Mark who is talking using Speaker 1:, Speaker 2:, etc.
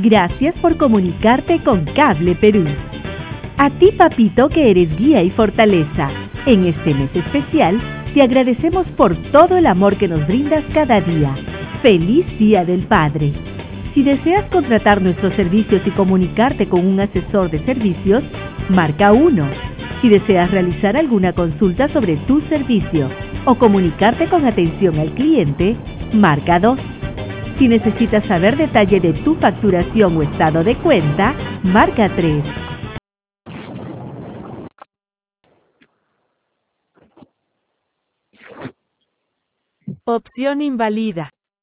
Speaker 1: Gracias por comunicarte con Cable Perú. A ti, papito, que eres guía y fortaleza. En este mes especial, te agradecemos por todo el amor que nos brindas cada día. ¡Feliz Día del Padre! Si deseas contratar nuestros servicios y comunicarte con un asesor de servicios, marca 1. Si deseas realizar alguna consulta sobre tu servicio o comunicarte con atención al cliente, marca 2. Si necesitas saber detalle de tu facturación o estado de cuenta, marca 3.
Speaker 2: Opción invalida.